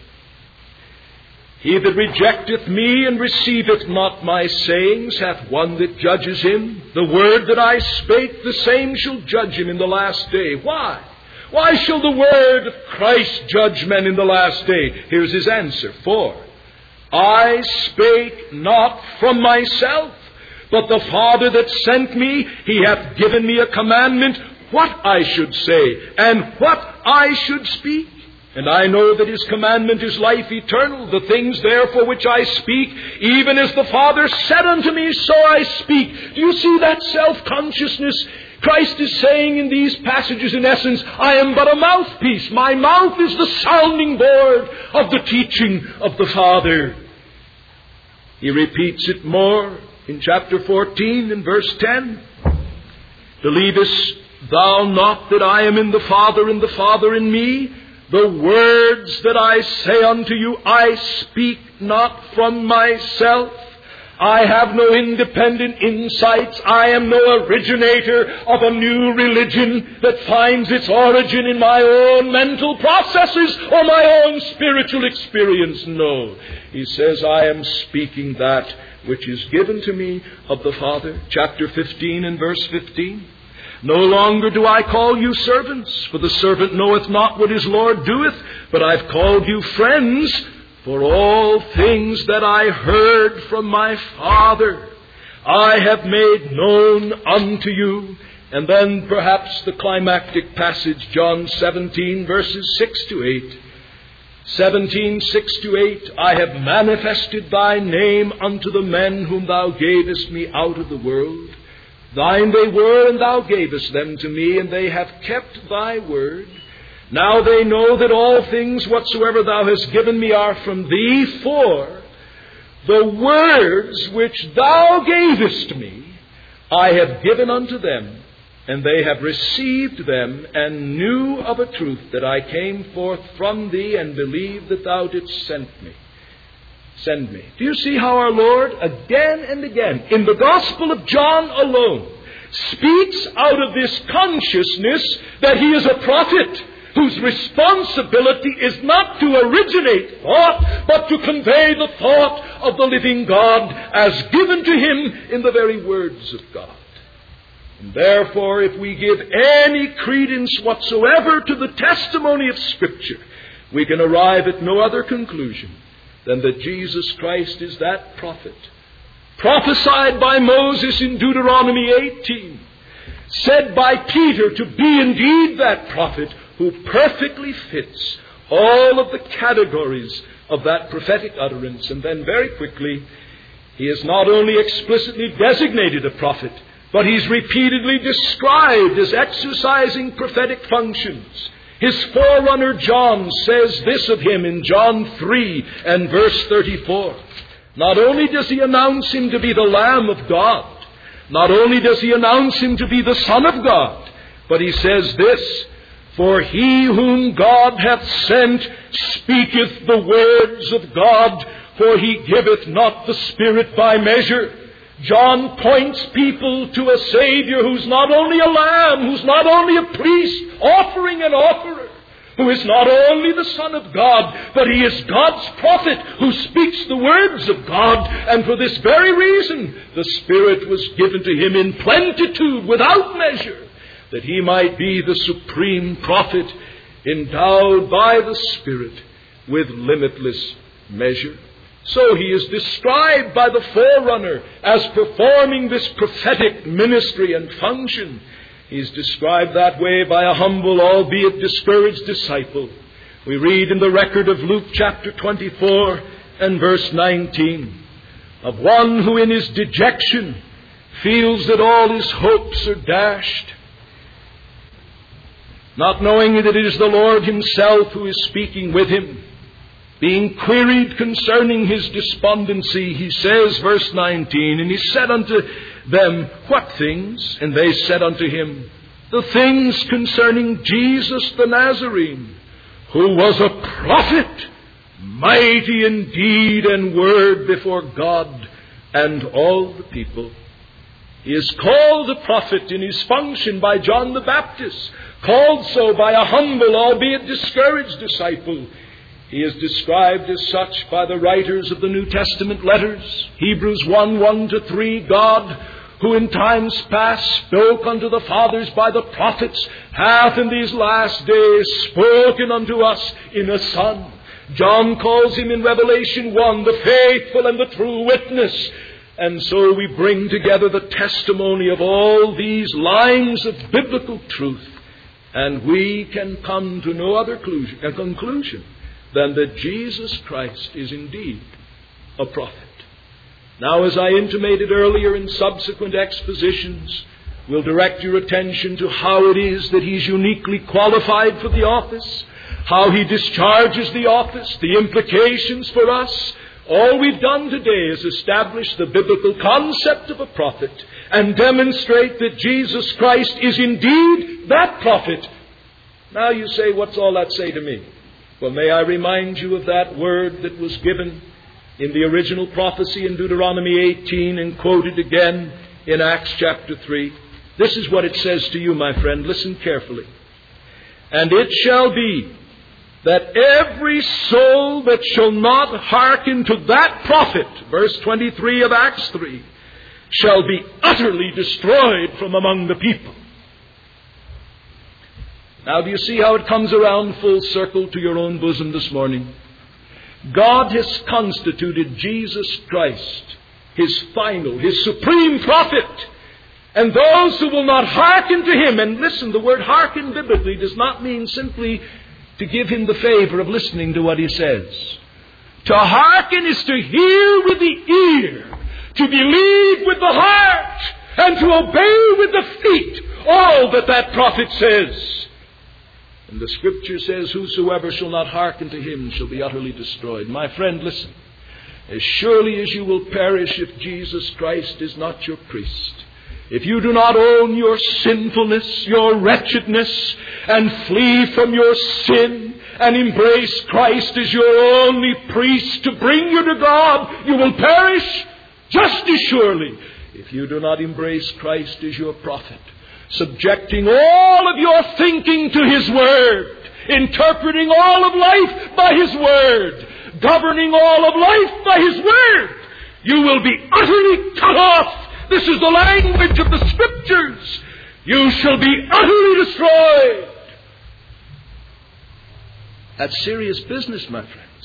S1: He that rejecteth me and receiveth not my sayings hath one that judges him. The word that I spake, the same shall judge him in the last day. Why? Why shall the word of Christ judge men in the last day? Here's his answer. For I spake not from myself, but the Father that sent me, He hath given me a commandment what I should say and what I should speak. And I know that His commandment is life eternal. The things therefore which I speak, even as the Father said unto me, so I speak. Do you see that self-consciousness? Christ is saying in these passages, in essence, I am but a mouthpiece. My mouth is the sounding board of the teaching of the Father. He repeats it more in chapter fourteen and verse ten. Believest thou not that I am in the Father and the Father in me? The words that I say unto you, I speak not from myself. I have no independent insights. I am no originator of a new religion that finds its origin in my own mental processes or my own spiritual experience. No. He says, I am speaking that which is given to me of the Father. Chapter fifteen and verse fifteen. No longer do I call you servants, for the servant knoweth not what his Lord doeth, but I've called you friends, for all things that I heard from my Father I have made known unto you. And then perhaps the climactic passage, John seventeen, verses six to eight. seventeen, six to eight. I have manifested thy name unto the men whom thou gavest me out of the world. Thine they were, and thou gavest them to me, and they have kept thy word. Now they know that all things whatsoever thou hast given me are from thee, for the words which thou gavest me I have given unto them, and they have received them, and knew of a truth that I came forth from thee, and believed that thou didst send me. Send me. Do you see how our Lord, again and again, in the Gospel of John alone, speaks out of this consciousness that He is a prophet whose responsibility is not to originate thought, but to convey the thought of the living God as given to Him in the very words of God. And therefore, if we give any credence whatsoever to the testimony of Scripture, we can arrive at no other conclusion than that Jesus Christ is that prophet, prophesied by Moses in Deuteronomy eighteen, said by Peter to be indeed that prophet who perfectly fits all of the categories of that prophetic utterance. And then very quickly, he is not only explicitly designated a prophet, but he's repeatedly described as exercising prophetic functions. His forerunner John says this of him in John three and verse thirty-four. Not only does he announce him to be the Lamb of God, not only does he announce him to be the Son of God, but he says this, for he whom God hath sent speaketh the words of God, for he giveth not the Spirit by measure. John points people to a Savior who's not only a lamb, who's not only a priest offering an offerer, who is not only the Son of God, but he is God's prophet who speaks the words of God. And for this very reason, the Spirit was given to him in plenitude, without measure, that he might be the supreme prophet, endowed by the Spirit with limitless measure. So he is described by the forerunner as performing this prophetic ministry and function. He is described that way by a humble, albeit discouraged disciple. We read in the record of Luke chapter twenty-four and verse nineteen of one who in his dejection feels that all his hopes are dashed, not knowing that it is the Lord himself who is speaking with him. Being queried concerning his despondency, he says, verse nineteen, and he said unto them, what things? And they said unto him, the things concerning Jesus the Nazarene, who was a prophet, mighty in deed and word before God and all the people. He is called a prophet in his function by John the Baptist, called so by a humble, albeit discouraged disciple. He is described as such by the writers of the New Testament letters. Hebrews one, one to three, God, who in times past spoke unto the fathers by the prophets, hath in these last days spoken unto us in a Son. John calls him in Revelation one, the faithful and the true witness. And so we bring together the testimony of all these lines of biblical truth, and we can come to no other conclusion than that Jesus Christ is indeed a prophet. Now, as I intimated earlier in subsequent expositions, we'll direct your attention to how it is that he's uniquely qualified for the office, how he discharges the office, the implications for us. All we've done today is establish the biblical concept of a prophet and demonstrate that Jesus Christ is indeed that prophet. Now you say, what's all that say to me? Well, may I remind you of that word that was given in the original prophecy in Deuteronomy eighteen and quoted again in Acts chapter three. This is what it says to you, my friend. Listen carefully. And it shall be that every soul that shall not hearken to that prophet, verse twenty-three of Acts three, shall be utterly destroyed from among the people. Now, do you see how it comes around full circle to your own bosom this morning? God has constituted Jesus Christ his final, his supreme prophet. And those who will not hearken to him, and listen, the word hearken biblically does not mean simply to give him the favor of listening to what he says. To hearken is to hear with the ear, to believe with the heart, and to obey with the feet all that that prophet says. And the Scripture says, whosoever shall not hearken to him shall be utterly destroyed. My friend, listen. As surely as you will perish if Jesus Christ is not your priest, if you do not own your sinfulness, your wretchedness, and flee from your sin, and embrace Christ as your only priest to bring you to God, you will perish just as surely if you do not embrace Christ as your prophet, subjecting all of your thinking to his word, interpreting all of life by his word, governing all of life by his word. You will be utterly cut off. This is the language of the Scriptures. You shall be utterly destroyed. That's serious business, my friends.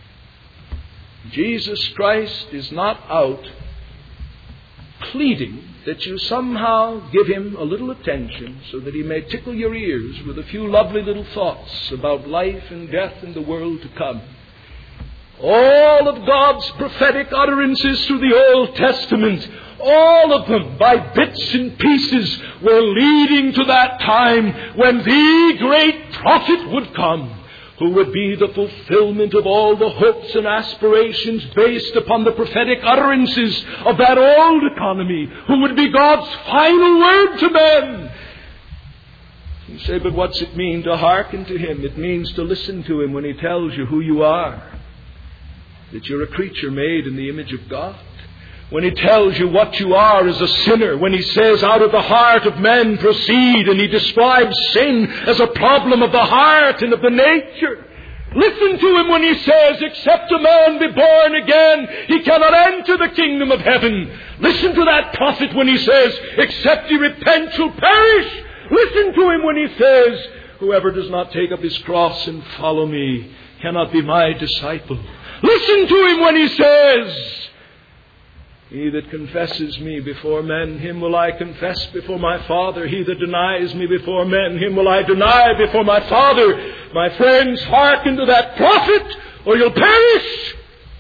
S1: Jesus Christ is not out pleading that you somehow give him a little attention so that he may tickle your ears with a few lovely little thoughts about life and death and the world to come. All of God's prophetic utterances through the Old Testament, all of them by bits and pieces, were leading to that time when the great prophet would come, who would be the fulfillment of all the hopes and aspirations based upon the prophetic utterances of that old economy, who would be God's final word to men. You say, but what's it mean to hearken to him? It means to listen to him when he tells you who you are, that you're a creature made in the image of God. When he tells you what you are as a sinner, when he says out of the heart of men proceed, and he describes sin as a problem of the heart and of the nature. Listen to him when he says, except a man be born again, he cannot enter the kingdom of heaven. Listen to that prophet when he says, except he repent shall perish. Listen to him when he says, whoever does not take up his cross and follow me cannot be my disciple. Listen to him when he says, he that confesses me before men, him will I confess before my Father. He that denies me before men, him will I deny before my Father. My friends, hearken to that prophet, or you'll perish.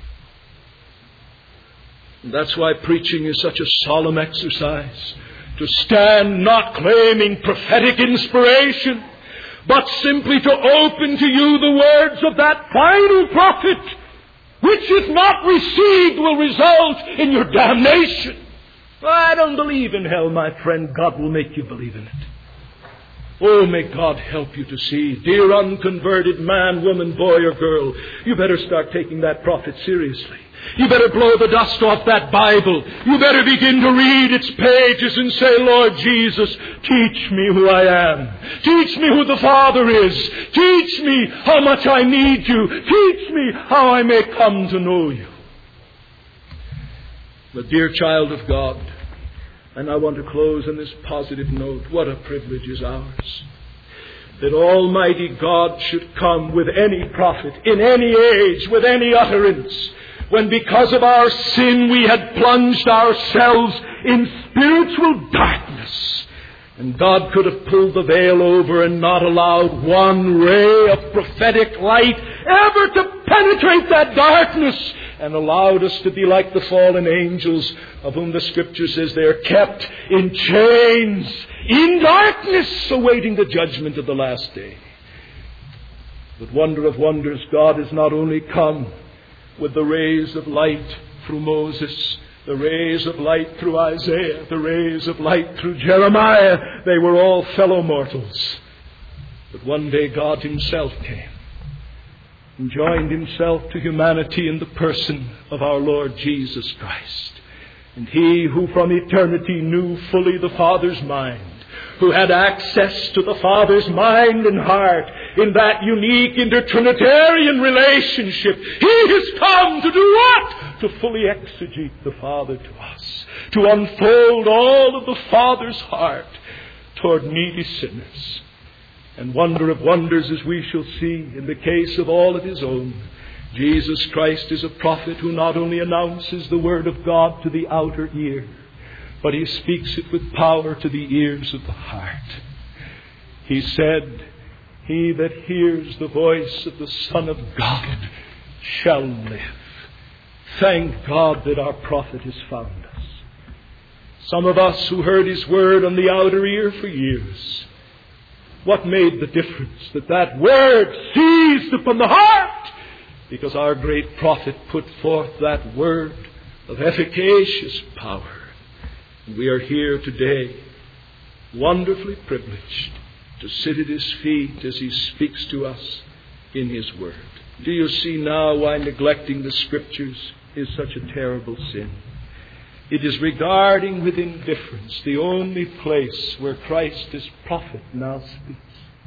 S1: And that's why preaching is such a solemn exercise. To stand not claiming prophetic inspiration, but simply to open to you the words of that final prophet, which if not received will result in your damnation. I don't believe in hell, my friend. God will make you believe in it. Oh, may God help you to see. Dear unconverted man, woman, boy, or girl, you better start taking that prophet seriously. You better blow the dust off that Bible. You better begin to read its pages and say, Lord Jesus, teach me who I am. Teach me who the Father is. Teach me how much I need you. Teach me how I may come to know you. But dear child of God, and I want to close on this positive note, what a privilege is ours. That Almighty God should come with any prophet, in any age, with any utterance, when because of our sin we had plunged ourselves in spiritual darkness. And God could have pulled the veil over and not allowed one ray of prophetic light ever to penetrate that darkness, and allowed us to be like the fallen angels, of whom the Scripture says they are kept in chains, in darkness, awaiting the judgment of the last day. But wonder of wonders, God has not only come with the rays of light through Moses, the rays of light through Isaiah, the rays of light through Jeremiah. They were all fellow mortals. But one day God himself came and joined himself to humanity in the person of our Lord Jesus Christ. And he who from eternity knew fully the Father's mind, who had access to the Father's mind and heart in that unique intertrinitarian relationship, he has come to do what? To fully exegete the Father to us, to unfold all of the Father's heart toward needy sinners. And wonder of wonders, as we shall see in the case of all of his own, Jesus Christ is a prophet who not only announces the Word of God to the outer ear, but he speaks it with power to the ears of the heart. He said, he that hears the voice of the Son of God shall live. Thank God that our prophet has found us. Some of us who heard his word on the outer ear for years, what made the difference that that word seized upon the heart? Because our great prophet put forth that word of efficacious power. And we are here today, wonderfully privileged to sit at his feet as he speaks to us in his word. Do you see now why neglecting the Scriptures is such a terrible sin? It is regarding with indifference the only place where Christ as prophet now speaks.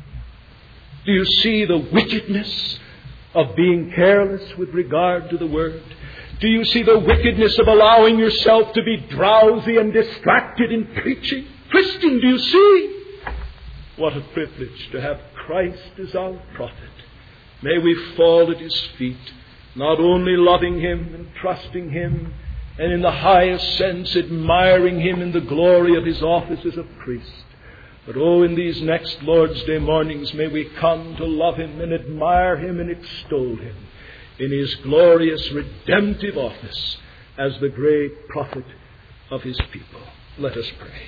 S1: Do you see the wickedness of being careless with regard to the Word? Do you see the wickedness of allowing yourself to be drowsy and distracted in preaching? Christian, do you see? What a privilege to have Christ as our prophet. May we fall at his feet, not only loving him and trusting him, and in the highest sense admiring him in the glory of his office as a priest, but oh, in these next Lord's Day mornings, may we come to love him and admire him and extol him in his glorious redemptive office as the great prophet of his people. Let us pray.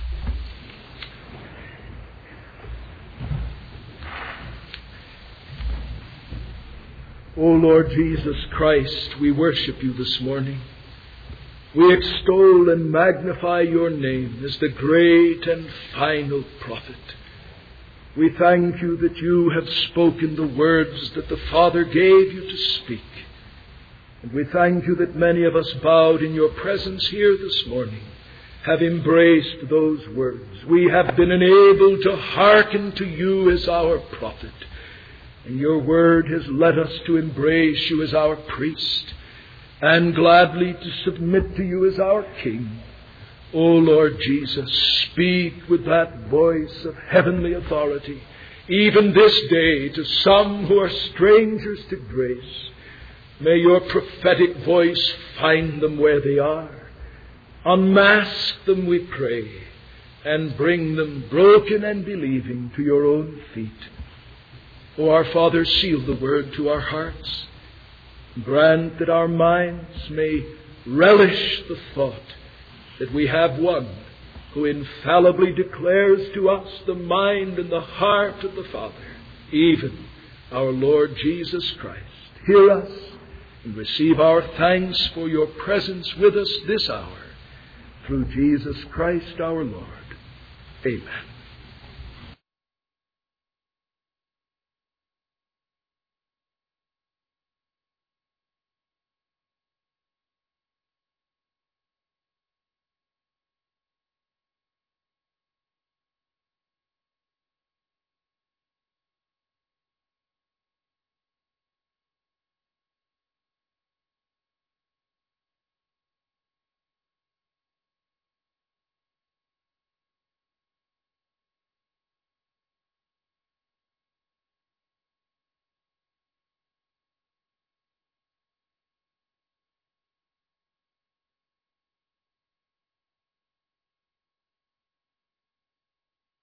S1: O Lord Jesus Christ, we worship you this morning. We extol and magnify your name as the great and final prophet. We thank you that you have spoken the words that the Father gave you to speak. And we thank you that many of us bowed in your presence here this morning have embraced those words. We have been enabled to hearken to you as our prophet. And your word has led us to embrace you as our priest and gladly to submit to you as our King. O Lord Jesus, speak with that voice of heavenly authority, even this day, to some who are strangers to grace. May your prophetic voice find them where they are. Unmask them, we pray, and bring them broken and believing to your own feet. O our Father, seal the word to our hearts. Grant that our minds may relish the thought that we have one who infallibly declares to us the mind and the heart of the Father, even our Lord Jesus Christ. Hear us and receive our thanks for your presence with us this hour. Through Jesus Christ our Lord. Amen.